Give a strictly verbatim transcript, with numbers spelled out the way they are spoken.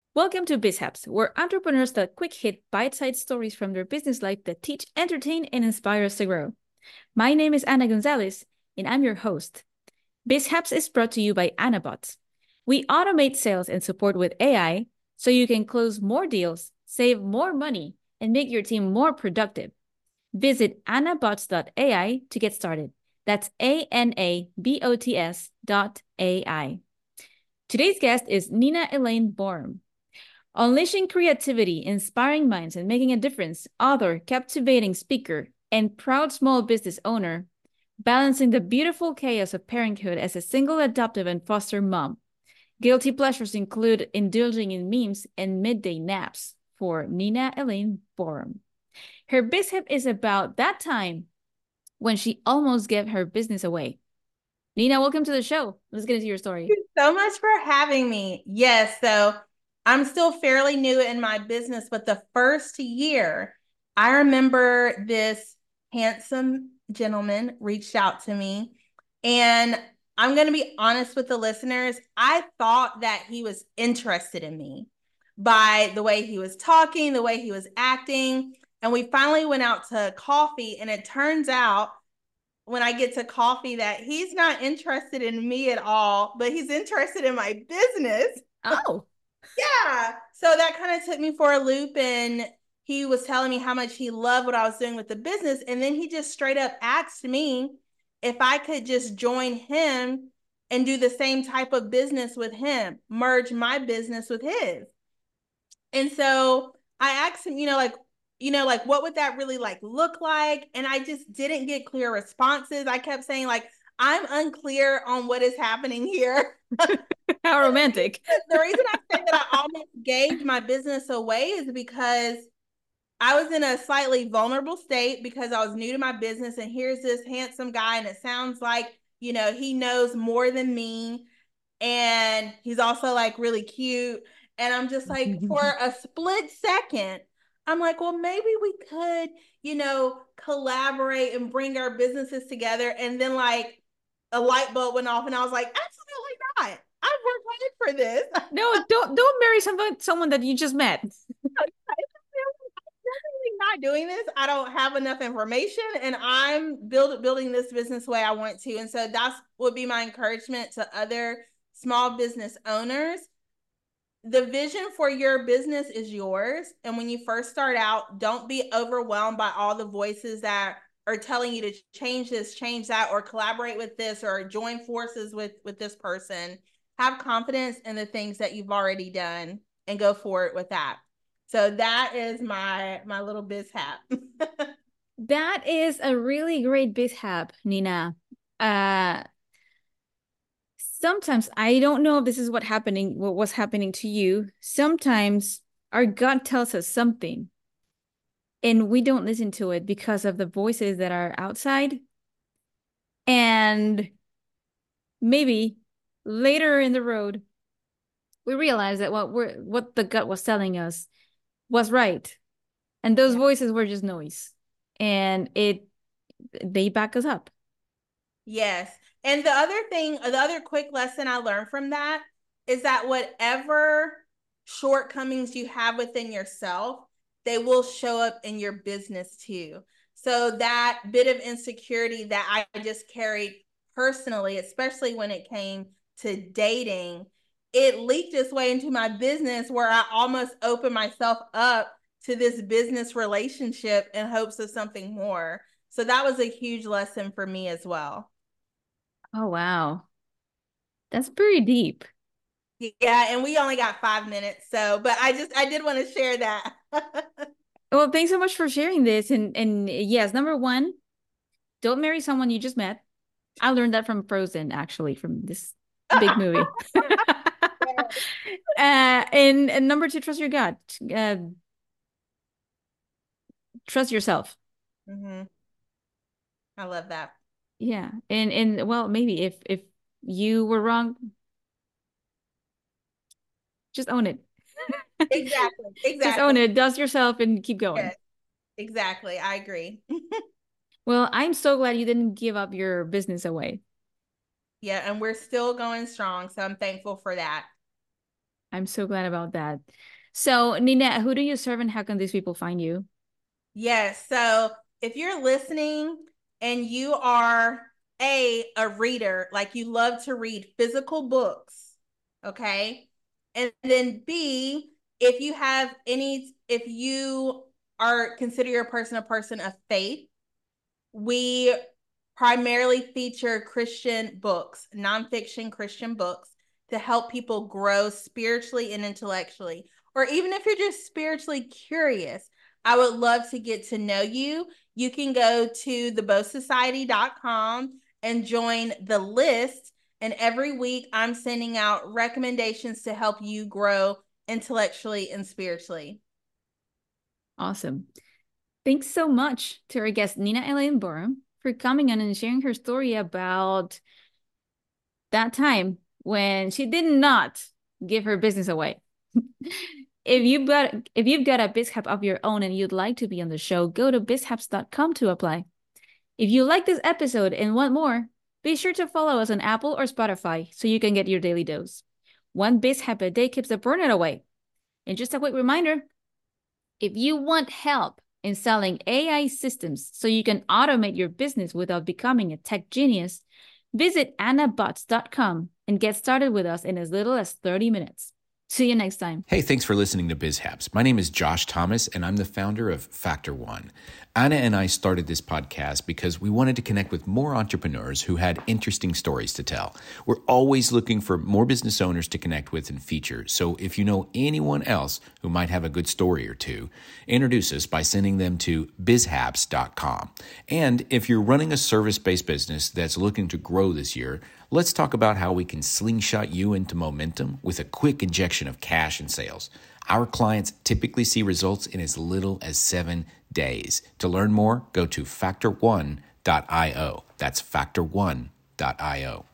Welcome to BizHaps, where entrepreneurs tell quick hit, bite sized stories from their business life that teach, entertain, and inspire us to grow. My name is Ana Gonzalez, and I'm your host. BizHaps is brought to you by Anabots. We automate sales and support with A I so you can close more deals, save more money, and make your team more productive. Visit anabots dot A I to get started. That's A N A B O T S dot A I. Today's guest is Nina Elaine Borum. Unleashing creativity, inspiring minds, and making a difference, author, captivating speaker, and proud small business owner, balancing the beautiful chaos of parenthood as a single adoptive and foster mom. Guilty pleasures include indulging in memes and midday naps for Nina Elaine Borum. Her BizHap is about that time when she almost gave her business away. Nina, welcome to the show. Let's get into your story. Thank you so much for having me. Yes, so I'm still fairly new in my business, but the first year, I remember this handsome gentleman reached out to me. And I'm going to be honest with the listeners. I thought that he was interested in me by the way he was talking, the way he was acting. And we finally went out to coffee, and it turns out when I get to coffee that he's not interested in me at all, but he's interested in my business. Oh. Yeah. So that kind of took me for a loop, and he was telling me how much he loved what I was doing with the business. And then he just straight up asked me if I could just join him and do the same type of business with him, merge my business with his. And so I asked him, you know, like, you know, like what would that really like look like? And I just didn't get clear responses. I kept saying like, I'm unclear on what is happening here. How romantic. The reason I say that I almost gave my business away is because I was in a slightly vulnerable state because I was new to my business, and here's this handsome guy, and it sounds like, you know, he knows more than me, and he's also like really cute. And I'm just like, for a split second, I'm like, well, maybe we could, you know, collaborate and bring our businesses together. And then like a light bulb went off, and I was like, absolutely not. I've worked hard for this. No, don't don't marry someone someone that you just met. Not doing this. I don't have enough information, and I'm build, building this business the way I want to. And so that's would be my encouragement to other small business owners. The vision for your business is yours. And when you first start out, don't be overwhelmed by all the voices that are telling you to change this, change that, or collaborate with this, or join forces with, with this person. Have confidence in the things that you've already done and go forward with that. So that is my my little biz hat. That is a really great BizHap, Nina. Uh, sometimes I don't know if this is what happening, what was happening to you. Sometimes our gut tells us something, and we don't listen to it because of the voices that are outside. And maybe later in the road, we realize that what we're what the gut was telling us was right, and those Yeah. voices were just noise, and it they back us up. Yes. And the other thing, the other quick lesson I learned from that is that whatever shortcomings you have within yourself, they will show up in your business too. So that bit of insecurity that I just carried personally, especially when it came to dating, it leaked its way into my business where I almost opened myself up to this business relationship in hopes of something more. So that was a huge lesson for me as well. Oh, wow. That's pretty deep. Yeah, and we only got five minutes, so but I just I did want to share that. Well, thanks so much for sharing this. And and yes, number one, don't marry someone you just met. I learned that from Frozen, actually, from this big movie. uh, and, and number two, trust your gut. Uh, trust yourself. Mm-hmm. I love that. Yeah. And and well, maybe if if you were wrong, just own it. Exactly. Just own Exactly. it, dust yourself, and keep going. Yes, exactly. I agree. Well, I'm so glad you didn't give up your business away. Yeah, and we're still going strong, so I'm thankful for that. I'm so glad about that. So, Nina, who do you serve and how can these people find you? Yes. So if you're listening and you are a a reader, like you love to read physical books, okay? And then B, if you have any, if you are consider your person a person of faith, we primarily feature Christian books, nonfiction Christian books to help people grow spiritually and intellectually. Or even if you're just spiritually curious, I would love to get to know you. You can go to the bow society dot com and join the list. And every week I'm sending out recommendations to help you grow intellectually and spiritually. Awesome. Thanks so much to our guest, Nina Elaine Borum, for coming on and sharing her story about that time when she did not give her business away. If you've got if you've got a BizHap of your own and you'd like to be on the show, go to biz haps dot com to apply. If you like this episode and want more, be sure to follow us on Apple or Spotify so you can get your daily dose. One BizHap a day keeps the burnout away. And just a quick reminder, if you want help in selling A I systems so you can automate your business without becoming a tech genius, visit anna bots dot com and get started with us in as little as thirty minutes. See you next time. Hey, thanks for listening to BizHaps. My name is Josh Thomas, and I'm the founder of Factor One. Anna and I started this podcast because we wanted to connect with more entrepreneurs who had interesting stories to tell. We're always looking for more business owners to connect with and feature. So if you know anyone else who might have a good story or two, introduce us by sending them to biz haps dot com. And if you're running a service-based business that's looking to grow this year, let's talk about how we can slingshot you into momentum with a quick injection of cash and sales. Our clients typically see results in as little as seven days. To learn more, go to factor one dot io. That's factor one dot io.